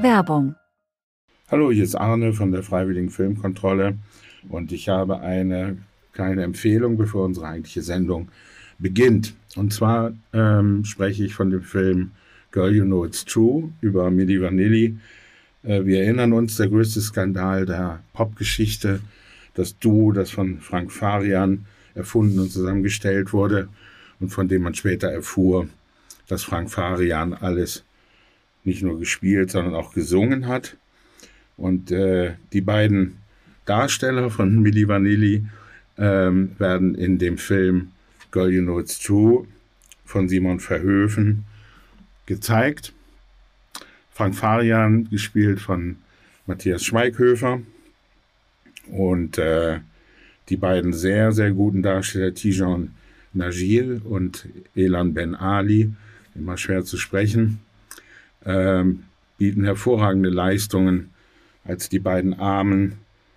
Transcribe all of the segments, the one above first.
Werbung. Hallo, hier ist Arne von der Freiwilligen Filmkontrolle und ich habe eine kleine Empfehlung, bevor unsere eigentliche Sendung beginnt. Und zwar spreche ich von dem Film Girl, You Know It's True über Milli Vanilli. Wir erinnern uns, der größte Skandal der Popgeschichte, das Duo, das von Frank Farian erfunden und zusammengestellt wurde und von dem man später erfuhr, dass Frank Farian alles nicht nur gespielt, sondern auch gesungen hat. Und die beiden Darsteller von Milli Vanilli werden in dem Film Girl, You Know It's True von Simon Verhoeven gezeigt. Frank Farian gespielt von Matthias Schweighöfer und die beiden sehr, sehr guten Darsteller Tijan Najil und Elan Ben Ali, immer schwer zu sprechen, bieten hervorragende Leistungen als die beiden armen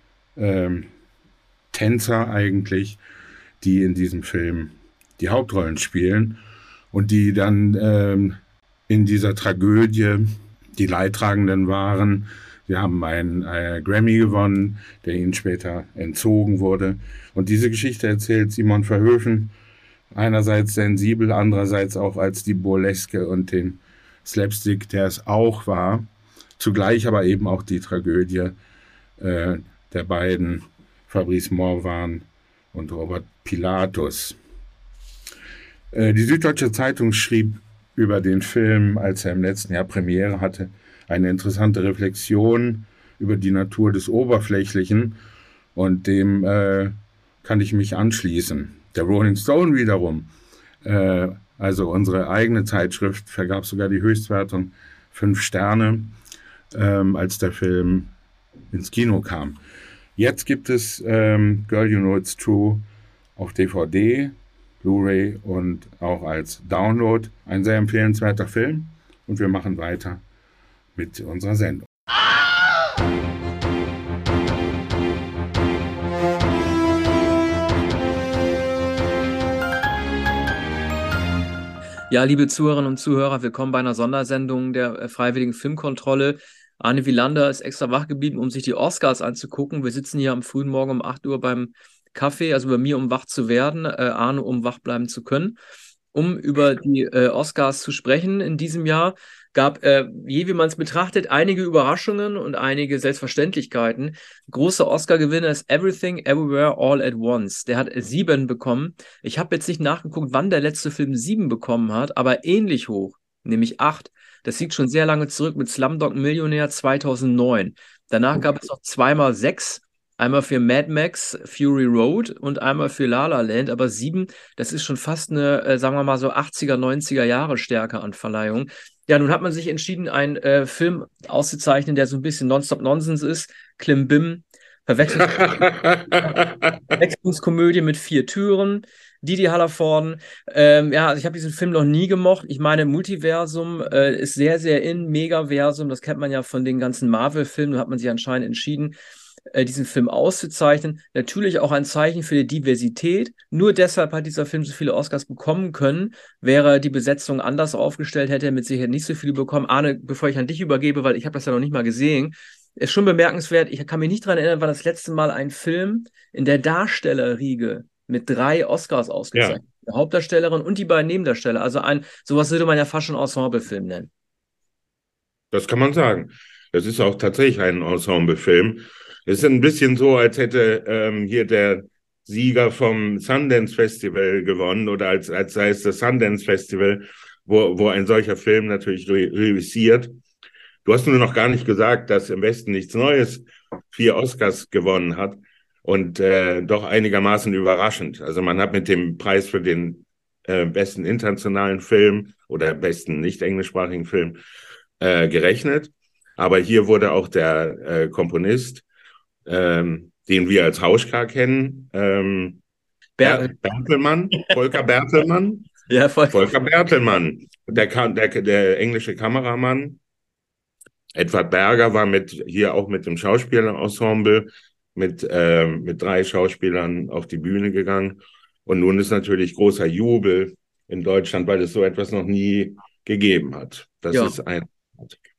Tänzer eigentlich, die in diesem Film die Hauptrollen spielen und die dann in dieser Tragödie die Leidtragenden waren. Sie haben einen Grammy gewonnen, der ihnen später entzogen wurde. Und diese Geschichte erzählt Simon Verhoeven einerseits sensibel, andererseits auch als die Burleske und den Slapstick, der es auch war. Zugleich aber eben auch die Tragödie der beiden, Fabrice Morvan und Robert Pilatus. Die Süddeutsche Zeitung schrieb über den Film, als er im letzten Jahr Premiere hatte, eine interessante Reflexion über die Natur des Oberflächlichen, und dem kann ich mich anschließen. Der Rolling Stone wiederum, also unsere eigene Zeitschrift, vergab sogar die Höchstwertung 5 Sterne, als der Film ins Kino kam. Jetzt gibt es Girl, You Know It's True auf DVD, Blu-ray und auch als Download. Ein sehr empfehlenswerter Film, und wir machen weiter mit unserer Sendung. Ja, liebe Zuhörerinnen und Zuhörer, willkommen bei einer Sondersendung der Freiwilligen Filmkontrolle. Arne Wielander ist extra wach geblieben, um sich die Oscars anzugucken. Wir sitzen hier am frühen Morgen um 8 Uhr beim Kaffee, also bei mir, um wach zu werden, Arne, um wach bleiben zu können, um über die Oscars zu sprechen. In diesem Jahr gab, je wie man es betrachtet, einige Überraschungen und einige Selbstverständlichkeiten. Großer Oscar-Gewinner ist Everything, Everywhere, All at Once. Der hat 7 bekommen. Ich habe jetzt nicht nachgeguckt, wann der letzte Film 7 bekommen hat, aber ähnlich hoch, nämlich 8. Das liegt schon sehr lange zurück mit Slumdog Millionär 2009. Danach gab es noch zweimal 6. Einmal für Mad Max, Fury Road und einmal für La La Land. Aber 7, das ist schon fast eine, sagen wir mal so 80er, 90er Jahre Stärke an Verleihung. Ja, nun hat man sich entschieden, einen Film auszuzeichnen, der so ein bisschen Nonstop-Nonsens ist. Klimbim, Verwechslungskomödie mit 4 Türen. Didi Hallervorden. Ja, also ich habe diesen Film noch nie gemocht. Ich meine, Multiversum ist sehr, sehr in. Megaversum, das kennt man ja von den ganzen Marvel-Filmen. Da hat man sich anscheinend entschieden, diesen Film auszuzeichnen. Natürlich auch ein Zeichen für die Diversität. Nur deshalb hat dieser Film so viele Oscars bekommen können. Wäre die Besetzung anders aufgestellt, hätte er mit Sicherheit nicht so viele bekommen. Arne, bevor ich an dich übergebe, weil ich habe das ja noch nicht mal gesehen, ist schon bemerkenswert. Ich kann mich nicht daran erinnern, wann das letzte Mal ein Film in der Darstellerriege mit 3 Oscars ausgezeichnet. Ja. Die Hauptdarstellerin und die beiden Nebendarsteller. Also sowas würde man ja fast schon Ensemblefilm nennen. Das kann man sagen. Das ist auch tatsächlich ein Ensemblefilm. Es ist ein bisschen so, als hätte hier der Sieger vom Sundance Festival gewonnen, oder als sei es das Sundance Festival, wo ein solcher Film natürlich reüssiert. Du hast nur noch gar nicht gesagt, dass Im Westen nichts Neues 4 Oscars gewonnen hat, und doch einigermaßen überraschend. Also man hat mit dem Preis für den besten internationalen Film oder besten nicht englischsprachigen Film gerechnet. Aber hier wurde auch der Komponist, den wir als Hauschka kennen, Bertelmann, Volker Bertelmann. Ja, Volker Bertelmann. Der englische Kameramann. Edward Berger war hier auch mit dem Schauspielerensemble mit 3 Schauspielern auf die Bühne gegangen. Und nun ist natürlich großer Jubel in Deutschland, weil es so etwas noch nie gegeben hat. Das ist einzigartig.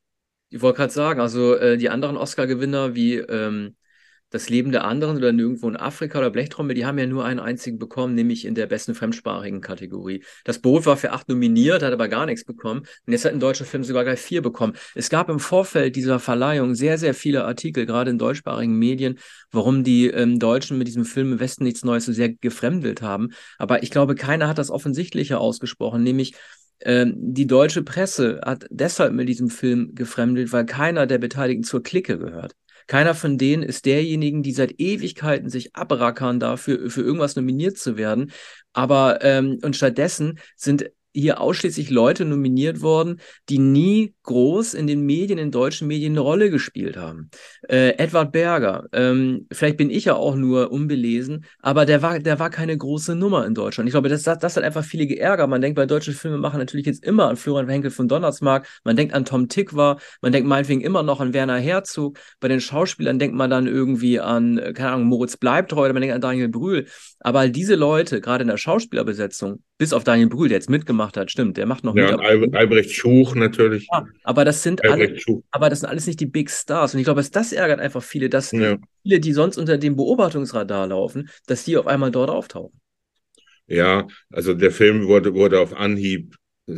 Ich wollte gerade sagen, also die anderen Oscar-Gewinner wie Das Leben der anderen oder Nirgendwo in Afrika oder Blechtrommel, die haben ja nur einen einzigen bekommen, nämlich in der besten fremdsprachigen Kategorie. Das Boot war für 8 nominiert, hat aber gar nichts bekommen. Und jetzt hat ein deutscher Film sogar gleich 4 bekommen. Es gab im Vorfeld dieser Verleihung sehr, sehr viele Artikel, gerade in deutschsprachigen Medien, warum die Deutschen mit diesem Film im Westen nichts Neues so sehr gefremdelt haben. Aber ich glaube, keiner hat das Offensichtliche ausgesprochen, nämlich die deutsche Presse hat deshalb mit diesem Film gefremdelt, weil keiner der Beteiligten zur Clique gehört. Keiner von denen ist derjenigen, die seit Ewigkeiten sich abrackern dafür, für irgendwas nominiert zu werden. Aber und stattdessen sind hier ausschließlich Leute nominiert worden, die nie groß in den Medien, in deutschen Medien eine Rolle gespielt haben. Edward Berger, vielleicht bin ich ja auch nur unbelesen, aber der war keine große Nummer in Deutschland. Ich glaube, das hat einfach viele geärgert. Man denkt bei deutschen Filmemachern natürlich jetzt immer an Florian Henkel von Donnersmarck, man denkt an Tom Tykwer, man denkt meinetwegen immer noch an Werner Herzog. Bei den Schauspielern denkt man dann irgendwie an, keine Ahnung, Moritz Bleibtreu oder man denkt an Daniel Brühl. Aber diese Leute, gerade in der Schauspielerbesetzung, bis auf Daniel Brühl, der jetzt mitgemacht hat, stimmt, der macht noch Ja, mit, und Albrecht Schuch natürlich. aber das sind alle, Albrecht Schuch. aber das sind alles nicht die Big Stars. Und ich glaube, das ärgert einfach viele, dass Ja. viele, die sonst unter dem Beobachtungsradar laufen, dass die auf einmal dort auftauchen. Ja, also der Film wurde auf Anhieb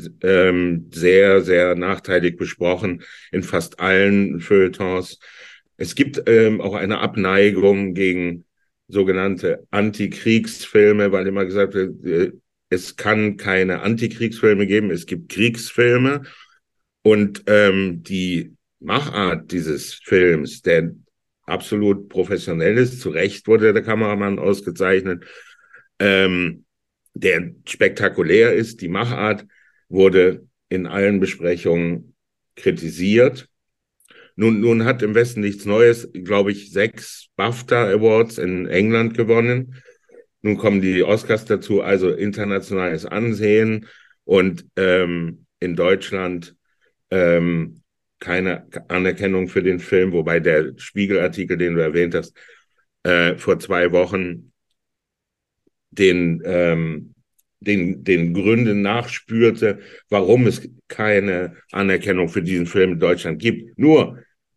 sehr, sehr nachteilig besprochen in fast allen Feuilletons. Es gibt auch eine Abneigung gegen sogenannte Antikriegsfilme, weil immer gesagt wird, es kann keine Antikriegsfilme geben, es gibt Kriegsfilme. Und die Machart dieses Films, der absolut professionell ist, zu Recht wurde der Kameramann ausgezeichnet, ähm, der spektakulär ist. Die Machart wurde in allen Besprechungen kritisiert. Nun hat im Westen nichts Neues, glaube ich, 6 BAFTA Awards in England gewonnen. Nun kommen die Oscars dazu, also internationales Ansehen und in Deutschland keine Anerkennung für den Film, wobei der Spiegelartikel, den du erwähnt hast, vor 2 Wochen den Gründen nachspürte, warum es keine Anerkennung für diesen Film in Deutschland gibt. Nur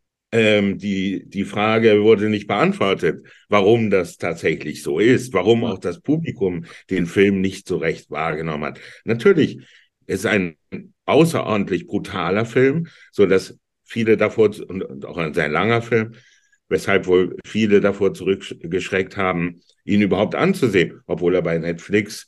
die Frage wurde nicht beantwortet, warum das tatsächlich so ist, warum auch das Publikum den Film nicht so recht wahrgenommen hat. Natürlich ist ein außerordentlich brutaler Film, so dass viele davor, und auch ein sehr langer Film, weshalb wohl viele davor zurückgeschreckt haben, ihn überhaupt anzusehen, obwohl er bei Netflix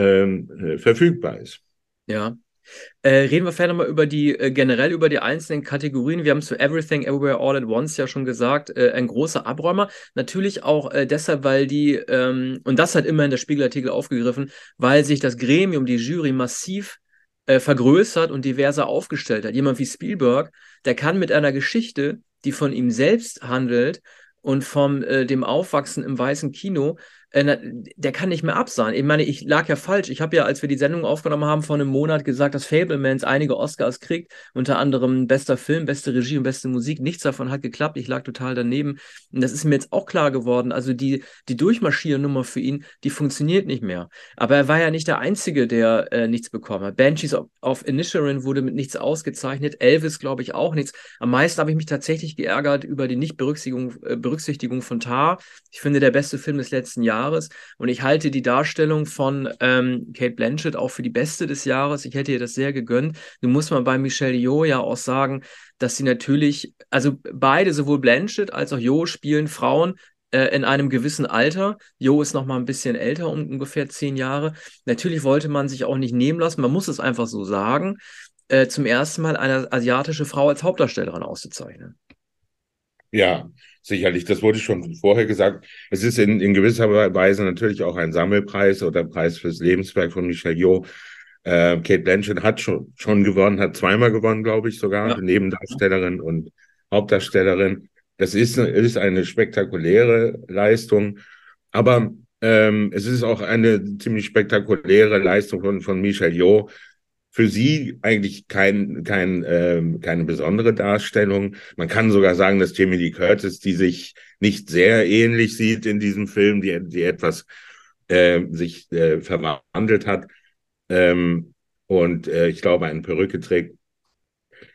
verfügbar ist. Ja. Reden wir vielleicht nochmal über generell über die einzelnen Kategorien. Wir haben zu Everything, Everywhere, All at Once ja schon gesagt, ein großer Abräumer. Natürlich auch deshalb, weil und das hat immer in der Spiegelartikel aufgegriffen, weil sich das Gremium, die Jury massiv vergrößert und diverser aufgestellt hat. Jemand wie Spielberg, der kann mit einer Geschichte, die von ihm selbst handelt und von dem Aufwachsen im weißen Kino, der kann nicht mehr absahen. Ich meine, ich lag ja falsch. Ich habe ja, als wir die Sendung aufgenommen haben, vor einem Monat gesagt, dass Fabelmans einige Oscars kriegt, unter anderem bester Film, beste Regie und beste Musik. Nichts davon hat geklappt. Ich lag total daneben. Und das ist mir jetzt auch klar geworden. Also die Durchmarschiernummer für ihn, die funktioniert nicht mehr. Aber er war ja nicht der Einzige, der nichts bekommen hat. Banshees of Inisherin wurde mit nichts ausgezeichnet. Elvis, glaube ich, auch nichts. Am meisten habe ich mich tatsächlich geärgert über die Nichtberücksichtigung von Tar. Ich finde, der beste Film des letzten Jahres. Und ich halte die Darstellung von Cate Blanchett auch für die beste des Jahres. Ich hätte ihr das sehr gegönnt. Nun muss man bei Michelle Yeoh ja auch sagen, dass sie natürlich, also beide, sowohl Blanchett als auch Yeoh, spielen Frauen in einem gewissen Alter. Yeoh ist noch mal ein bisschen älter, ungefähr 10 Jahre. Natürlich wollte man sich auch nicht nehmen lassen, man muss es einfach so sagen, zum ersten Mal eine asiatische Frau als Hauptdarstellerin auszuzeichnen. Ja, sicherlich. Das wurde schon vorher gesagt. Es ist in gewisser Weise natürlich auch ein Sammelpreis oder Preis fürs Lebenswerk von Michelle Yeoh. Cate Blanchett hat schon gewonnen, hat 2-mal gewonnen, glaube ich, sogar, Ja. Nebendarstellerin und Hauptdarstellerin. Das ist eine spektakuläre Leistung, aber es ist auch eine ziemlich spektakuläre Leistung von Michelle Yeoh. Für sie eigentlich keine besondere Darstellung. Man kann sogar sagen, dass Jamie Lee Curtis, die sich nicht sehr ähnlich sieht in diesem Film, die etwas sich verwandelt hat, und ich glaube, eine Perücke trägt,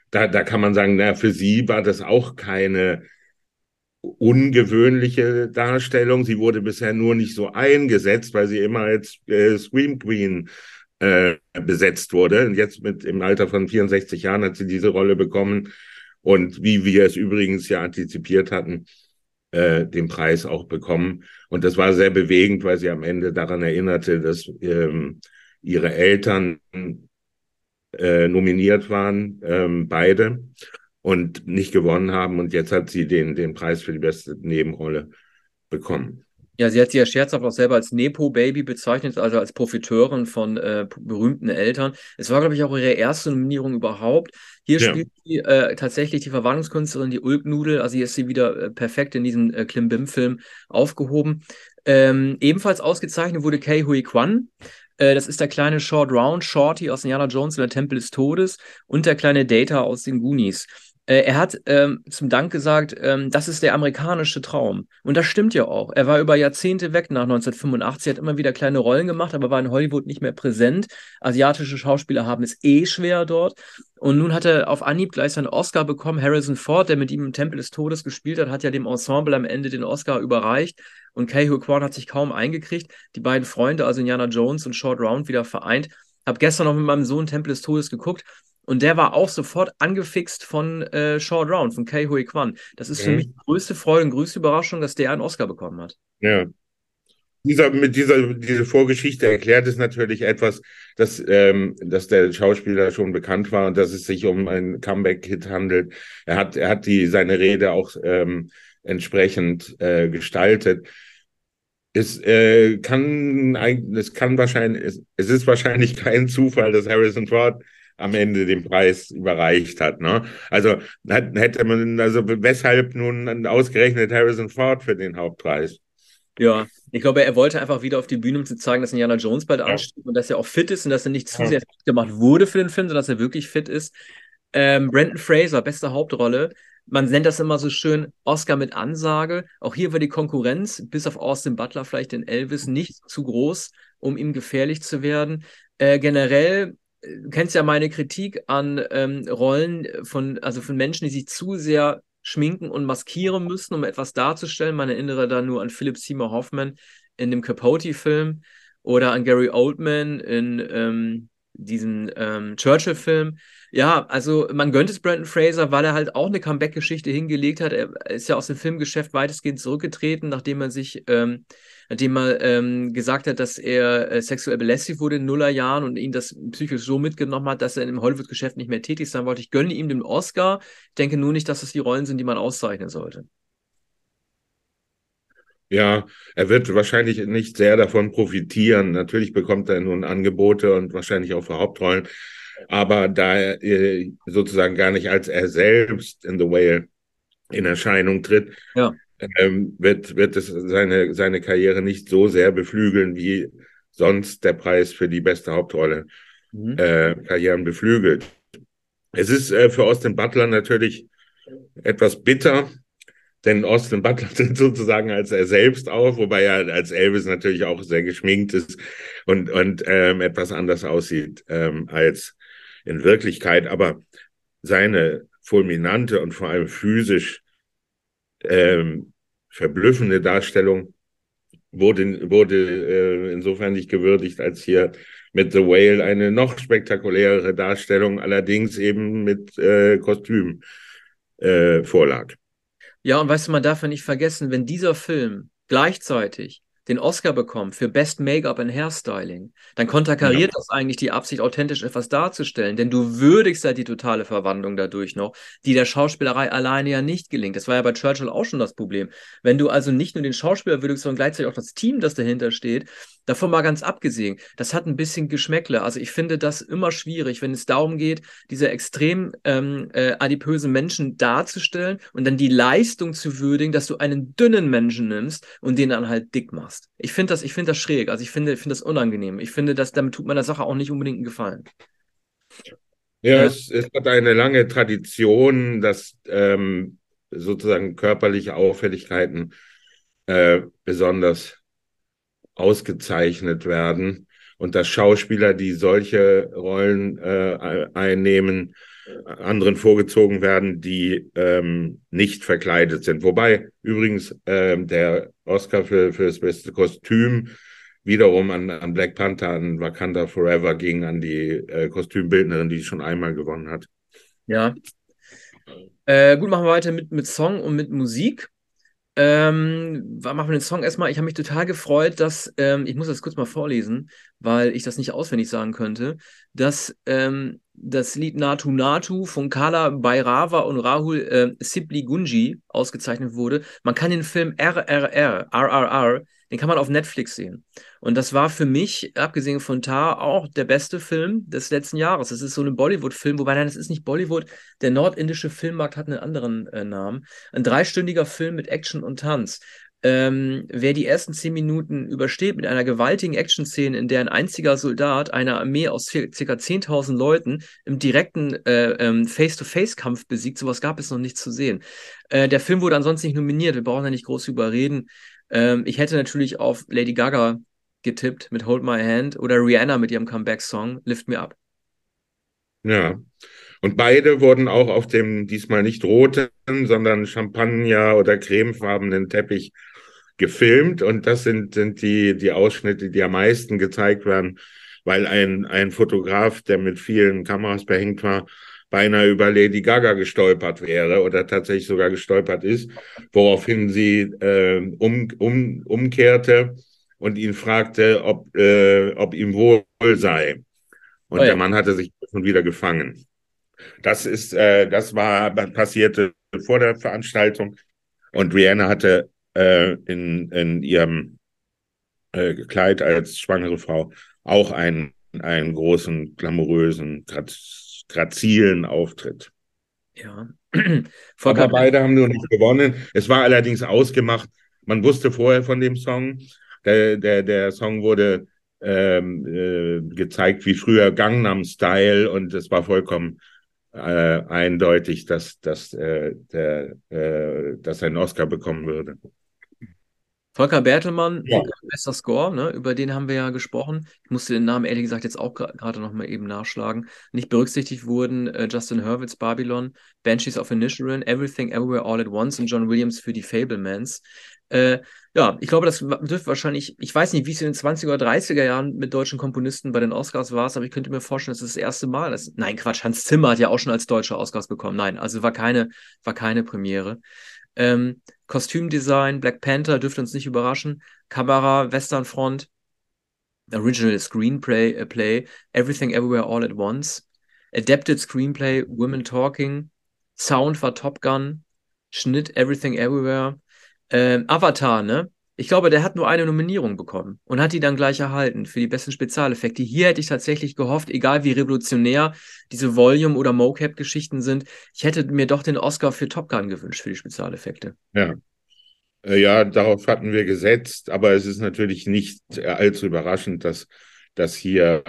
da kann man sagen, na, für sie war das auch keine ungewöhnliche Darstellung. Sie wurde bisher nur nicht so eingesetzt, weil sie immer als Scream Queen besetzt wurde. Und jetzt im Alter von 64 Jahren hat sie diese Rolle bekommen und wie wir es übrigens ja antizipiert hatten, den Preis auch bekommen. Und das war sehr bewegend, weil sie am Ende daran erinnerte, dass ihre Eltern nominiert waren, beide, und nicht gewonnen haben. Und jetzt hat sie den Preis für die beste Nebenrolle bekommen. Ja, sie hat sich ja scherzhaft auch selber als Nepo-Baby bezeichnet, also als Profiteurin von berühmten Eltern. Es war, glaube ich, auch ihre erste Nominierung überhaupt. Hier Ja. spielt sie tatsächlich die Verwandlungskünstlerin, die Ulknudel. Also hier ist sie wieder perfekt in diesem Klimbim-Film aufgehoben. Ebenfalls ausgezeichnet wurde Ke Huy Quan. Das ist der kleine Short Round Shorty aus Indiana Jones und der Tempel des Todes und der kleine Data aus den Goonies. Er hat zum Dank gesagt, das ist der amerikanische Traum. Und das stimmt ja auch. Er war über Jahrzehnte weg nach 1985, hat immer wieder kleine Rollen gemacht, aber war in Hollywood nicht mehr präsent. Asiatische Schauspieler haben es eh schwer dort. Und nun hat er auf Anhieb gleich seinen Oscar bekommen. Harrison Ford, der mit ihm im Tempel des Todes gespielt hat, hat ja dem Ensemble am Ende den Oscar überreicht. Und Ke Huy Quan hat sich kaum eingekriegt. Die beiden Freunde, also Indiana Jones und Short Round, wieder vereint. Habe gestern noch mit meinem Sohn Tempel des Todes geguckt. Und der war auch sofort angefixt von Short Round, von Ke Huy Quan. Das ist für mich Mhm. die größte Freude und größte Überraschung, dass der einen Oscar bekommen hat. Ja. Diese Vorgeschichte erklärt es natürlich etwas, dass der Schauspieler schon bekannt war und dass es sich um einen Comeback-Hit handelt. Er hat seine Rede auch entsprechend gestaltet. Es ist wahrscheinlich kein Zufall, dass Harrison Ford am Ende den Preis überreicht hat. Ne? Also weshalb nun ausgerechnet Harrison Ford für den Hauptpreis? Ja, ich glaube, er wollte einfach wieder auf die Bühne, um zu zeigen, dass Indiana Jones bald Ja. ansteht und dass er auch fit ist und dass er nicht zu Ja. sehr fit gemacht wurde für den Film, sondern dass er wirklich fit ist. Brendan Fraser, beste Hauptrolle. Man nennt das immer so schön Oscar mit Ansage. Auch hier war die Konkurrenz, bis auf Austin Butler, vielleicht den Elvis, nicht zu groß, um ihm gefährlich zu werden. Generell, du kennst ja meine Kritik an Rollen also von Menschen, die sich zu sehr schminken und maskieren müssen, um etwas darzustellen. Man erinnere da nur an Philip Seymour Hoffman in dem Capote-Film oder an Gary Oldman in diesem Churchill-Film. Ja, also man gönnt es Brendan Fraser, weil er halt auch eine Comeback-Geschichte hingelegt hat. Er ist ja aus dem Filmgeschäft weitestgehend zurückgetreten, nachdem er gesagt hat, dass er sexuell belästigt wurde in Nullerjahren und ihn das psychisch so mitgenommen hat, dass er im Hollywood-Geschäft nicht mehr tätig sein wollte. Ich gönne ihm den Oscar. Ich denke nur nicht, dass es die Rollen sind, die man auszeichnen sollte. Ja, er wird wahrscheinlich nicht sehr davon profitieren. Natürlich bekommt er nun Angebote und wahrscheinlich auch für Hauptrollen. Aber da er sozusagen gar nicht als er selbst in The Whale in Erscheinung tritt, Ja. wird es seine Karriere nicht so sehr beflügeln, wie sonst der Preis für die beste Hauptrolle Mhm. Karrieren beflügelt. Es ist für Austin Butler natürlich etwas bitter, denn Austin Butler tritt sozusagen als er selbst auf, wobei er als Elvis natürlich auch sehr geschminkt ist und etwas anders aussieht als in Wirklichkeit. Aber seine fulminante und vor allem physisch verblüffende Darstellung wurde insofern nicht gewürdigt, als hier mit The Whale eine noch spektakulärere Darstellung, allerdings eben mit Kostüm vorlag. Ja, und weißt du, man darf ja nicht vergessen, wenn dieser Film gleichzeitig den Oscar bekommt für Best Make-up and Hairstyling, dann Ja. konterkariert das eigentlich die Absicht, authentisch etwas darzustellen, denn du würdigst ja die totale Verwandlung dadurch noch, die der Schauspielerei alleine ja nicht gelingt. Das war ja bei Churchill auch schon das Problem. Wenn du also nicht nur den Schauspieler würdigst, sondern gleichzeitig auch das Team, das dahinter steht, davon mal ganz abgesehen, das hat ein bisschen Geschmäckle. Also ich finde das immer schwierig, wenn es darum geht, diese extrem adipösen Menschen darzustellen und dann die Leistung zu würdigen, dass du einen dünnen Menschen nimmst und den dann halt dick machst. Ich finde das schräg. Also ich finde das unangenehm. Ich finde, damit tut man der Sache auch nicht unbedingt einen Gefallen. Ja, Äh, es hat eine lange Tradition, dass sozusagen körperliche Auffälligkeiten besonders ausgezeichnet werden und dass Schauspieler, die solche Rollen einnehmen, anderen vorgezogen werden, die nicht verkleidet sind. Wobei übrigens der Oscar für das beste Kostüm wiederum an Black Panther, an Wakanda Forever ging, an die Kostümbildnerin, die schon einmal gewonnen hat. Ja. Gut, machen wir weiter mit Song und mit Musik. Machen wir den Song erstmal. Ich habe mich total gefreut, dass, ich muss das kurz mal vorlesen, weil ich das nicht auswendig sagen könnte, dass das Lied Natu Natu von Kala Bhairava und Rahul Sipligunji ausgezeichnet wurde. Man kann den Film RRR, den kann man auf Netflix sehen. Und das war für mich, abgesehen von Tar, auch der beste Film des letzten Jahres. Das ist so ein Bollywood-Film, wobei nein, das ist nicht Bollywood. Der nordindische Filmmarkt hat einen anderen Namen. Ein dreistündiger Film mit Action und Tanz. Wer die ersten 10 Minuten übersteht mit einer gewaltigen Action-Szene, in der ein einziger Soldat einer Armee aus ca. 10.000 Leuten im direkten Face-to-Face-Kampf besiegt, sowas gab es noch nicht zu sehen. Der Film wurde ansonsten nicht nominiert, wir brauchen da nicht groß überreden. Ich hätte natürlich auf Lady Gaga getippt mit Hold My Hand oder Rihanna mit ihrem Comeback-Song Lift Me Up. Ja. Und beide wurden auch auf dem diesmal nicht roten, sondern Champagner- oder cremefarbenen Teppich gefilmt. Und das sind die Ausschnitte, die am meisten gezeigt werden, weil ein Fotograf, der mit vielen Kameras behängt war, beinahe über Lady Gaga gestolpert wäre oder tatsächlich sogar gestolpert ist, woraufhin sie umkehrte und ihn fragte, ob ihm wohl sei. Und der Mann hatte sich schon wieder gefangen. Das passierte vor der Veranstaltung, und Rihanna hatte in ihrem Kleid als schwangere Frau auch einen großen, glamourösen, grazilen Auftritt. Ja. Aber beide haben nur nicht gewonnen. Es war allerdings ausgemacht. Man wusste vorher von dem Song. Der Song wurde gezeigt wie früher Gangnam Style, und es war vollkommen eindeutig, dass er einen Oscar bekommen würde. Volker Bertelmann, Ja. bester Score, ne? Über den haben wir ja gesprochen. Ich musste den Namen ehrlich gesagt jetzt auch gerade noch mal eben nachschlagen. Nicht berücksichtigt wurden Justin Hurwitz, Babylon, Banshees of Inisherin, Everything Everywhere All at Once und John Williams für die Fabelmans. Ja, ich glaube, das dürfte wahrscheinlich, ich weiß nicht, wie es in den 20er oder 30er Jahren mit deutschen Komponisten bei den Oscars war, aber ich könnte mir vorstellen, das ist das erste Mal. Nein, Quatsch, Hans Zimmer hat ja auch schon als deutscher Oscars bekommen. Nein, also war keine Premiere. Kostümdesign, Black Panther dürfte uns nicht überraschen. Kamera, Westernfront, Original Screenplay, Everything Everywhere All at Once. Adapted Screenplay, Women Talking. Sound war Top Gun. Schnitt, Everything Everywhere. Avatar, ne? Ich glaube, der hat nur eine Nominierung bekommen und hat die dann gleich erhalten für die besten Spezialeffekte. Hier hätte ich tatsächlich gehofft, egal wie revolutionär diese Volume- oder Mocap-Geschichten sind, ich hätte mir doch den Oscar für Top Gun gewünscht für die Spezialeffekte. Ja. Ja, darauf hatten wir gesetzt, aber es ist natürlich nicht allzu überraschend, dass hier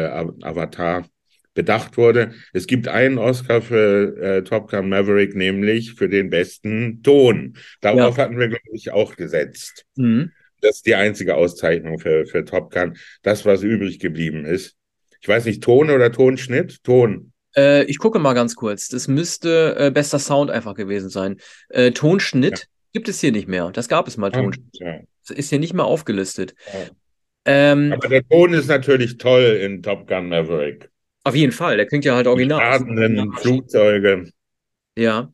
Avatar bedacht wurde. Es gibt einen Oscar für Top Gun Maverick, nämlich für den besten Ton. Darauf hatten wir, glaube ich, auch gesetzt. Mhm. Das ist die einzige Auszeichnung für Top Gun. Das, was übrig geblieben ist. Ich weiß nicht, Ton oder Tonschnitt? Ton. Ich gucke mal ganz kurz. Das müsste bester Sound einfach gewesen sein. Tonschnitt gibt es hier nicht mehr. Das gab es mal, Tonschnitt. Ja. Das ist hier nicht mehr aufgelistet. Ja. Aber der Ton ist natürlich toll in Top Gun Maverick. Auf jeden Fall, der klingt ja halt original. Die startenden Flugzeuge. Ja.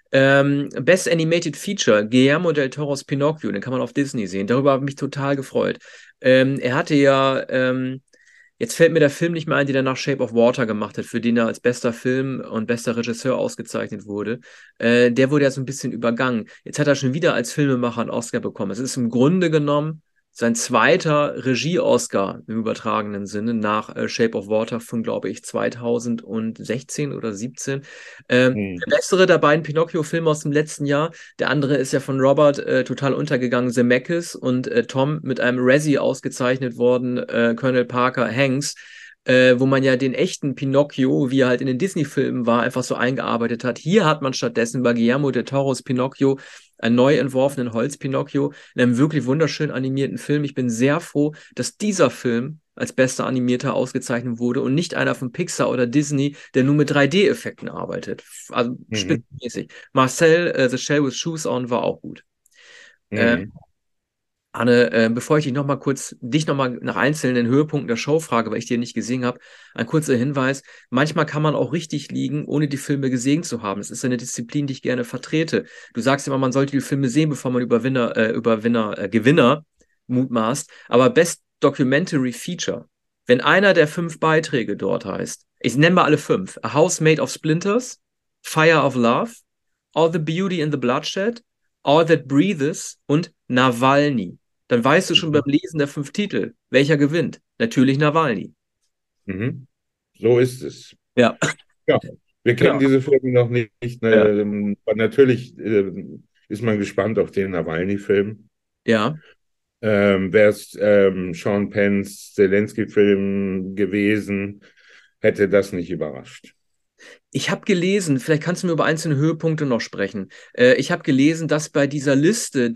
Best Animated Feature, Guillermo del Toros Pinocchio, den kann man auf Disney sehen. Darüber habe ich mich total gefreut. Er hatte ja, jetzt fällt mir der Film nicht mehr ein, den er nach Shape of Water gemacht hat, für den er als bester Film und bester Regisseur ausgezeichnet wurde. Der wurde ja so ein bisschen übergangen. Jetzt hat er schon wieder als Filmemacher einen Oscar bekommen. Es ist im Grunde genommen sein zweiter Regie-Oscar im übertragenen Sinne nach Shape of Water von, glaube ich, 2016 oder 17. Der bessere der beiden Pinocchio-Filme aus dem letzten Jahr. Der andere ist ja von Robert total untergegangen, Zemeckis, und Tom mit einem Razzie ausgezeichnet worden, Colonel Parker Hanks. Wo man ja den echten Pinocchio, wie er halt in den Disney-Filmen war, einfach so eingearbeitet hat. Hier hat man stattdessen bei Guillermo del Toros Pinocchio einen neu entworfenen Holz-Pinocchio in einem wirklich wunderschön animierten Film. Ich bin sehr froh, dass dieser Film als bester Animierter ausgezeichnet wurde und nicht einer von Pixar oder Disney, der nur mit 3D-Effekten arbeitet. Also spitzenmäßig. Marcel, The Shell with Shoes On war auch gut. Mhm. Anne, bevor ich dich nochmal nach einzelnen Höhepunkten der Show frage, weil ich die nicht gesehen habe, ein kurzer Hinweis. Manchmal kann man auch richtig liegen, ohne die Filme gesehen zu haben. Das ist eine Disziplin, die ich gerne vertrete. Du sagst immer, man sollte die Filme sehen, bevor man Gewinner mutmaßt. Aber Best Documentary Feature, wenn einer der 5 Beiträge dort heißt, ich nenne mal alle 5: A House Made of Splinters, Fire of Love, All the Beauty in the Bloodshed, All That Breathes und Nawalny, dann weißt du schon beim Lesen der 5 Titel, welcher gewinnt. Natürlich Nawalny. Mhm. So ist es. Ja. Ja, wir kennen Ja. diese Filme noch nicht. Ja. Aber natürlich ist man gespannt auf den Nawalny-Film. Ja. Wäre es Sean Penns Zelensky-Film gewesen, hätte das nicht überrascht. Ich habe gelesen, vielleicht kannst du mir über einzelne Höhepunkte noch sprechen. Ich habe gelesen, dass bei dieser Liste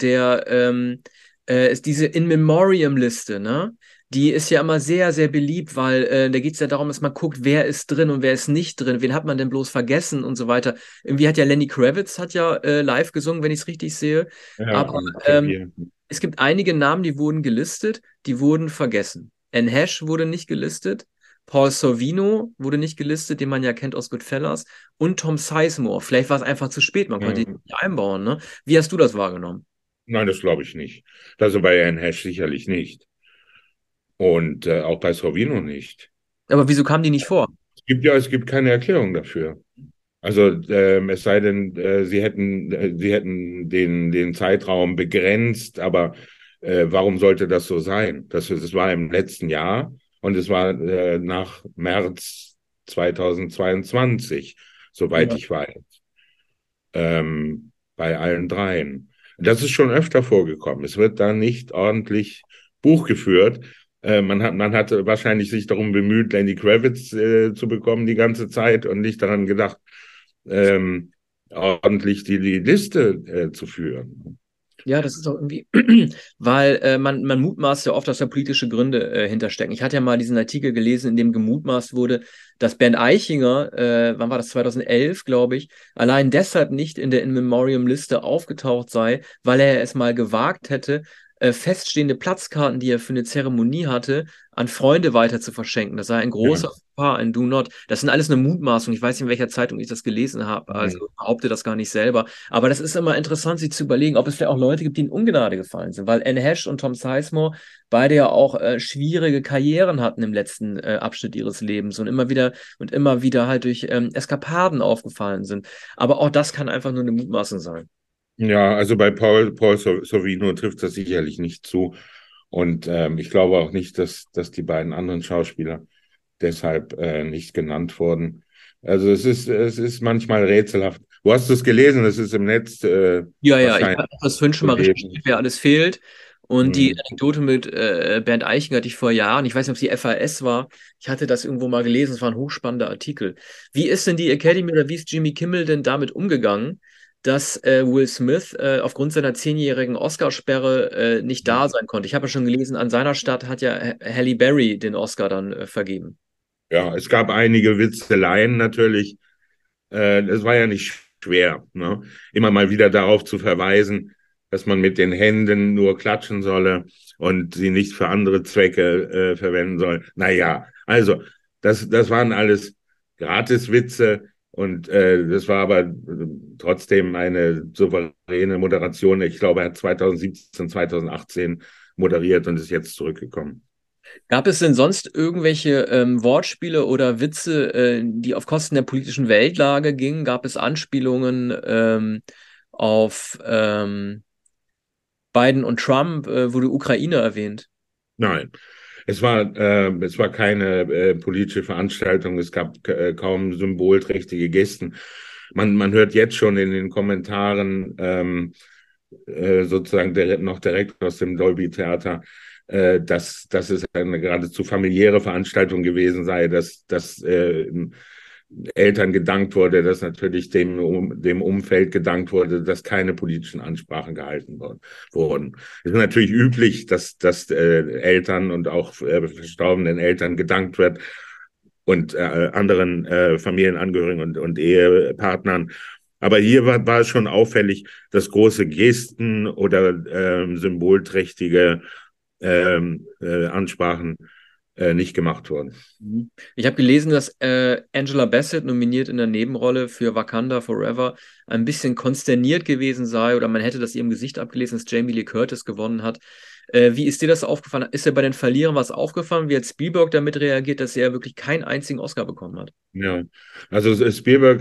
ist diese In-Memoriam-Liste, ne? Die ist ja immer sehr, sehr beliebt, weil da geht es ja darum, dass man guckt, wer ist drin und wer ist nicht drin, wen hat man denn bloß vergessen und so weiter. Irgendwie hat ja Lenny Kravitz live gesungen, wenn ich es richtig sehe. Ja, Aber Klavier. es gibt einige Namen, die wurden gelistet, die wurden vergessen. Anne Hesh wurde nicht gelistet. Paul Sorvino wurde nicht gelistet, den man ja kennt aus Goodfellas. Und Tom Sizemore. Vielleicht war es einfach zu spät, man konnte ihn nicht einbauen. Ne? Wie hast du das wahrgenommen? Nein, das glaube ich nicht. Also bei Anne Hesh sicherlich nicht. Und auch bei Sorvino nicht. Aber wieso kamen die nicht vor? Es gibt keine Erklärung dafür. Also es sei denn, sie hätten den Zeitraum begrenzt, aber warum sollte das so sein? Das war im letzten Jahr und es war nach März 2022, soweit Ja. ich weiß, bei allen dreien. Das ist schon öfter vorgekommen. Es wird da nicht ordentlich Buch geführt. Man hat wahrscheinlich sich darum bemüht, Lenny Kravitz zu bekommen die ganze Zeit und nicht daran gedacht, ordentlich die Liste zu führen. Ja, das ist auch irgendwie, weil man mutmaßt ja oft, dass da politische Gründe hinterstecken. Ich hatte ja mal diesen Artikel gelesen, in dem gemutmaßt wurde, dass Bernd Eichinger, wann war das, 2011, glaube ich, allein deshalb nicht in der In-Memoriam-Liste aufgetaucht sei, weil er es mal gewagt hätte, feststehende Platzkarten, die er für eine Zeremonie hatte, an Freunde weiter zu verschenken. Das sei ein großer Fauxpas, ein Do Not. Das sind alles eine Mutmaßung. Ich weiß nicht, in welcher Zeitung ich das gelesen habe. Also behaupte das gar nicht selber. Aber das ist immer interessant, sich zu überlegen, ob es vielleicht auch Leute gibt, die in Ungnade gefallen sind. Weil Anne Hesh und Tom Sizemore beide ja auch schwierige Karrieren hatten im letzten Abschnitt ihres Lebens und immer wieder halt durch Eskapaden aufgefallen sind. Aber auch das kann einfach nur eine Mutmaßung sein. Ja, also bei Paul Sorvino trifft das sicherlich nicht zu. Und ich glaube auch nicht, dass die beiden anderen Schauspieler deshalb nicht genannt wurden. Also es ist manchmal rätselhaft. Wo hast du es gelesen? Es ist im Netz Ja, ich wahrscheinlich habe das vorhin schon zu mal lesen. recherchiert, wer alles fehlt. Und die Hm. Anekdote mit Bernd Eichinger hatte ich vor Jahren, ich weiß nicht, ob es die FAS war, ich hatte das irgendwo mal gelesen, es war ein hochspannender Artikel. Wie ist denn die Academy oder wie ist Jimmy Kimmel denn damit umgegangen, dass Will Smith aufgrund seiner 10-jährigen Oscarsperre nicht da sein konnte? Ich habe ja schon gelesen, an seiner Stadt hat ja Halle Berry den Oscar dann vergeben. Ja, es gab einige Witzeleien natürlich. Es war ja nicht schwer, ne? Immer mal wieder darauf zu verweisen, dass man mit den Händen nur klatschen solle und sie nicht für andere Zwecke verwenden soll. Naja, also das waren alles Gratiswitze und das war aber trotzdem eine souveräne Moderation. Ich glaube, er hat 2017, 2018 moderiert und ist jetzt zurückgekommen. Gab es denn sonst irgendwelche Wortspiele oder Witze, die auf Kosten der politischen Weltlage gingen? Gab es Anspielungen auf Biden und Trump? Wurde Ukraine erwähnt? Nein, es war keine politische Veranstaltung, es gab kaum symbolträchtige Gesten. Man hört jetzt schon in den Kommentaren sozusagen noch direkt aus dem Dolby-Theater, dass es eine geradezu familiäre Veranstaltung gewesen sei, dass Eltern gedankt wurde, dass natürlich dem Umfeld gedankt wurde, dass keine politischen Ansprachen gehalten wurden. Es ist natürlich üblich, dass Eltern und auch verstorbenen Eltern gedankt wird und anderen Familienangehörigen und Ehepartnern. Aber hier war es schon auffällig, dass große Gesten oder symbolträchtige Ansprachen nicht gemacht wurden. Ich habe gelesen, dass Angela Bassett nominiert in der Nebenrolle für Wakanda Forever ein bisschen konsterniert gewesen sei oder man hätte das ihrem Gesicht abgelesen, dass Jamie Lee Curtis gewonnen hat. Wie ist dir das aufgefallen? Ist dir bei den Verlierern was aufgefallen? Wie hat Spielberg damit reagiert, dass er wirklich keinen einzigen Oscar bekommen hat? Ja, also Spielberg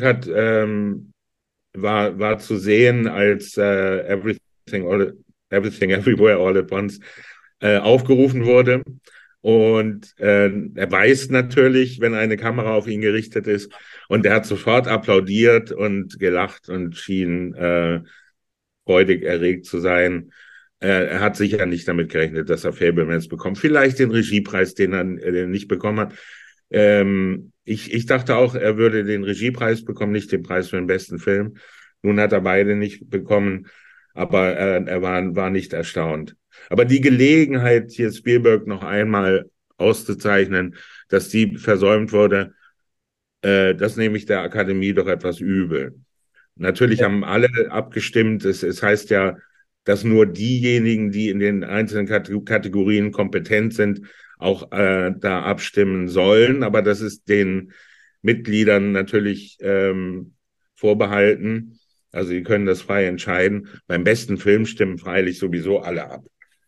war zu sehen, als Everything Everywhere All at Once aufgerufen wurde. Und er weiß natürlich, wenn eine Kamera auf ihn gerichtet ist. Und er hat sofort applaudiert und gelacht und schien freudig erregt zu sein. Er hat sicher nicht damit gerechnet, dass er Fabelmans bekommt. Vielleicht den Regiepreis, den er nicht bekommen hat. Ich dachte auch, er würde den Regiepreis bekommen, nicht den Preis für den besten Film. Nun hat er beide nicht bekommen, aber er war nicht erstaunt. Aber die Gelegenheit, hier Spielberg noch einmal auszuzeichnen, dass die versäumt wurde, das nehme ich der Akademie doch etwas übel. Natürlich haben alle abgestimmt. Es heißt ja, dass nur diejenigen, die in den einzelnen Kategorien kompetent sind, auch da abstimmen sollen. Aber das ist den Mitgliedern natürlich vorbehalten. Also sie können das frei entscheiden. Beim besten Film stimmen freilich sowieso alle ab.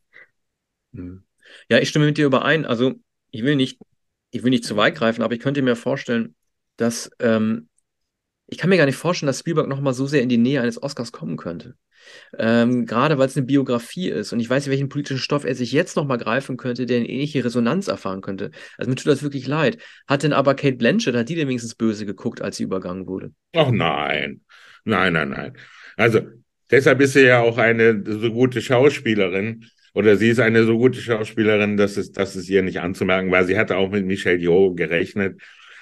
Ja, ich stimme mit dir überein. Also ich will nicht zu weit greifen, aber ich könnte mir vorstellen, dass ich kann mir gar nicht vorstellen, dass Spielberg noch mal so sehr in die Nähe eines Oscars kommen könnte. Gerade weil es eine Biografie ist und ich weiß nicht, welchen politischen Stoff er sich jetzt noch mal greifen könnte, der eine ähnliche Resonanz erfahren könnte. Also mir tut das wirklich leid. Hat denn aber Cate Blanchett, hat die denn wenigstens böse geguckt, als sie übergangen wurde? Ach nein, nein. Also deshalb ist sie ja auch eine so gute Schauspielerin oder sie ist eine so gute Schauspielerin, dass es ihr nicht anzumerken war. Sie hatte auch mit Michelle Yeoh gerechnet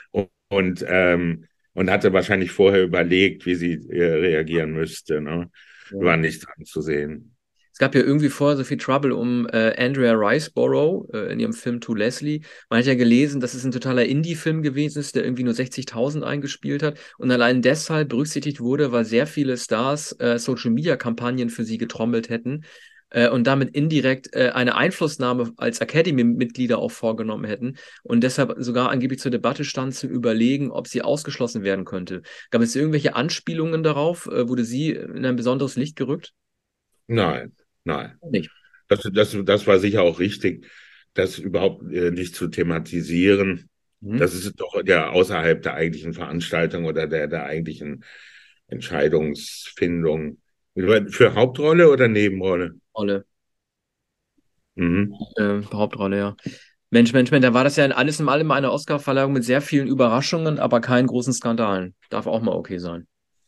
und hatte wahrscheinlich vorher überlegt, wie sie reagieren müsste. Ne? Ja. War nichts anzusehen. Es gab ja irgendwie vorher so viel Trouble um Andrea Riseborough in ihrem Film To Leslie. Man hat ja gelesen, dass es ein totaler Indie-Film gewesen ist, der irgendwie nur 60.000 eingespielt hat und allein deshalb berücksichtigt wurde, weil sehr viele Stars Social-Media-Kampagnen für sie getrommelt hätten und damit indirekt eine Einflussnahme als Academy-Mitglieder auch vorgenommen hätten und deshalb sogar angeblich zur Debatte stand, zu überlegen, ob sie ausgeschlossen werden könnte. Gab es irgendwelche Anspielungen darauf? Wurde sie in ein besonderes Licht gerückt? Nein. Nicht. Das war sicher auch richtig, das überhaupt nicht zu thematisieren. Mhm. Das ist doch ja außerhalb der eigentlichen Veranstaltung oder der eigentlichen Entscheidungsfindung. Für Hauptrolle oder Nebenrolle? Rolle. Mhm. Hauptrolle, ja. Mensch, da war das ja alles in allem eine Oscar-Verleihung mit sehr vielen Überraschungen, aber keinen großen Skandalen. Darf auch mal okay sein.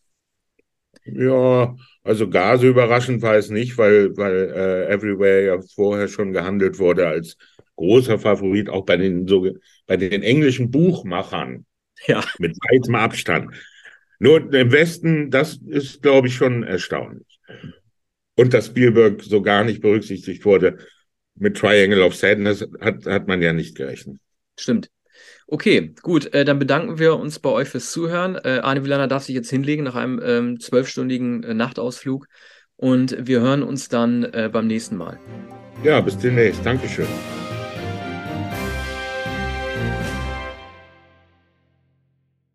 Ja, also gar so überraschend war es nicht, weil Everywhere ja vorher schon gehandelt wurde als großer Favorit, auch bei den englischen Buchmachern Ja. mit weitem Abstand. Nur im Westen, das ist, glaube ich, schon erstaunlich. Und dass Spielberg so gar nicht berücksichtigt wurde mit Triangle of Sadness, hat man ja nicht gerechnet. Stimmt. Okay, gut, dann bedanken wir uns bei euch fürs Zuhören. Arne Villander darf sich jetzt hinlegen nach einem 12-stündigen Nachtausflug und wir hören uns dann beim nächsten Mal. Ja, bis demnächst. Dankeschön.